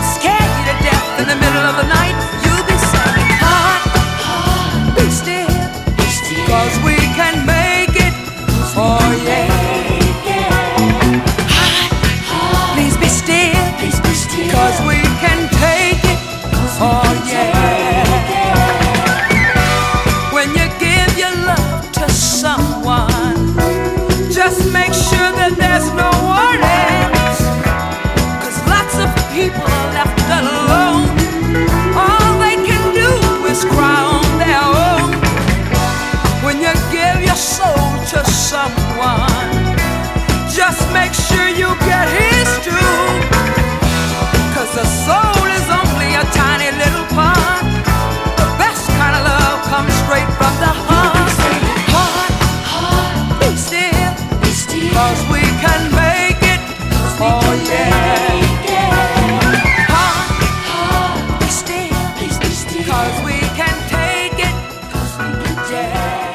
scare you to death in the middle of the night, you'll be saying, heart, be still, 'cause we can make it, oh yeah. Heart, please be still, 'cause we can take it, oh yeah. When you give your love to someone, just make sure that there's no one else, 'cause lots of people are left alone. All they can do is cry on their own. When you give your soul to someone, just make sure you get his too, 'cause the soul is only a tiny little part. The best kind of love comes straight from the heart. Heart, be still, 'cause we can make it, oh yeah. Heart, be still, 'cause we can take it, yeah.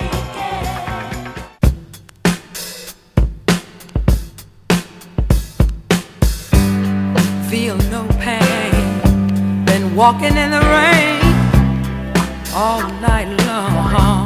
Feel no pain, been walking in the rain all night long.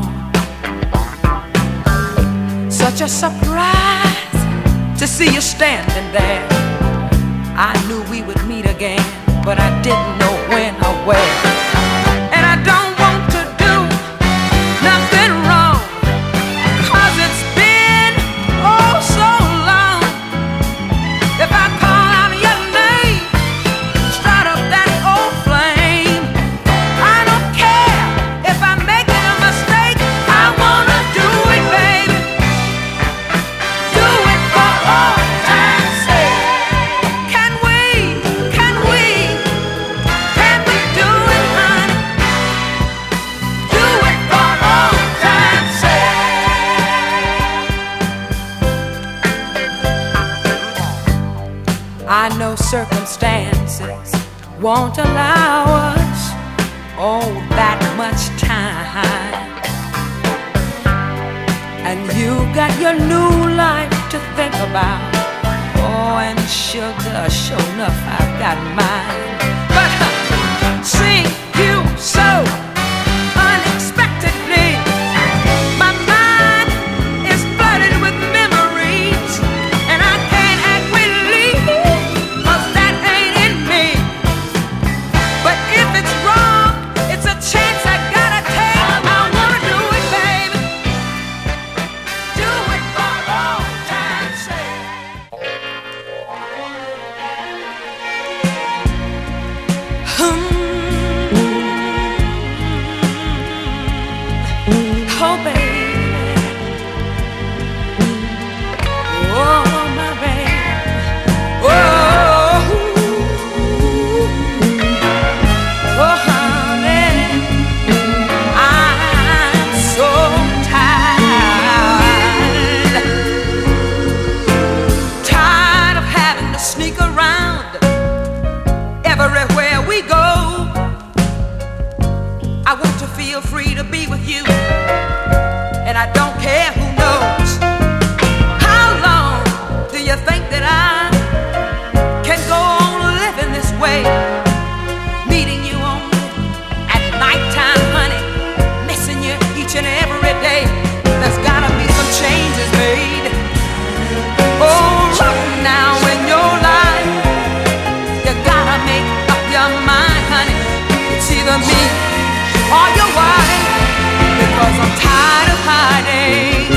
Such a surprise to see you standing there. I knew we would meet again, but I didn't know when or where. And I don't want to do nothing wrong, 'cause it's been oh so long. If I call out your name, start up that old flame. I don't care if I'm making a mistake, I wanna do it, baby. Do it for all time's sake. Can we do it, honey? Do it for all time's sake. I know circumstances won't allow us oh that much time, and you got your new life to think about. Oh, and sugar, sure enough, I've got mine. But seeing you so unexpectedly, my mind is flooded with memories, and I can't act relief, 'cause that ain't in me. But if it's wrong, it's a chance I gotta take. I wanna do it, baby. Do it for all time's sake. Oh, baby. Oh, my baby. Oh, oh, honey. I'm so tired. Tired of having to sneak around everywhere we go. I want to feel free to be with you, and I don't care who knows. How long do you think that I can go on living this way? Meeting you only at nighttime, honey, missing you each and every day. There's gotta be some changes made. Oh, right now in your life, you gotta make up your mind, honey. It's either me or your wife, because I'm tired of hiding,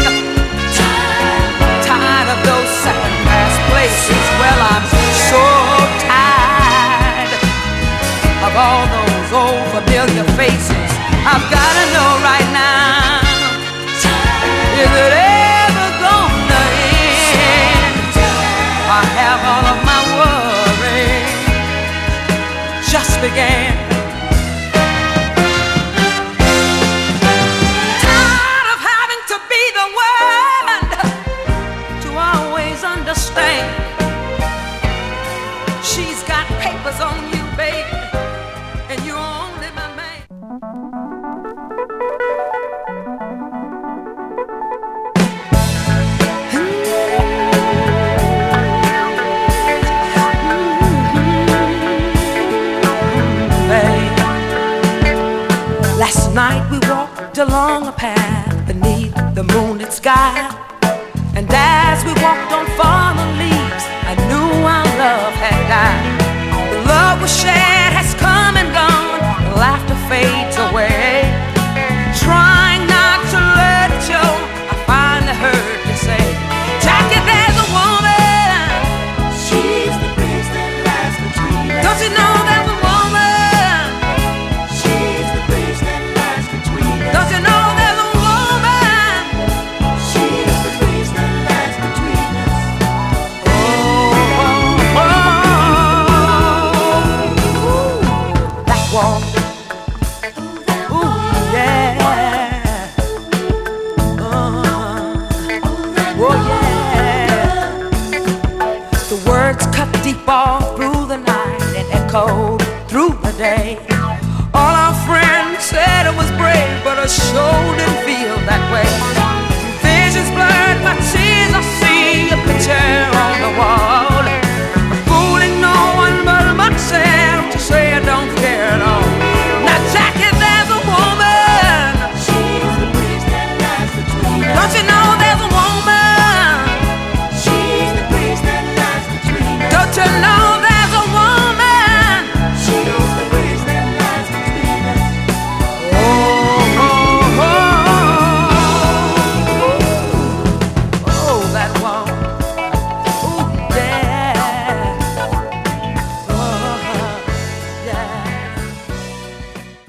tired of those second-class places. Well, I'm so tired of all those old familiar faces. I've gotta know right now, is it ever gonna end? I have all of my worry just began. She's got papers on you, baby, and you're only my man. along a path beneath the moonlit sky. And as we walked on fallen leaves, I knew our love had died. The love we shared has come and gone, laughter fades away. Trying not to let it show, I finally heard you say, Jackie, there's a woman. She's the bridge that lies between us. Don't you know there's a woman? She's the bridge that lies between us. Don't you know there's a woman? She's the bridge that lies between us. Oh, that wall. Deep all through the night and echoed through the day. All our friends said it was brave, but I sure didn't feel that way. Visions blurred, my tears, I see a picture on the wall, fooling no one but myself.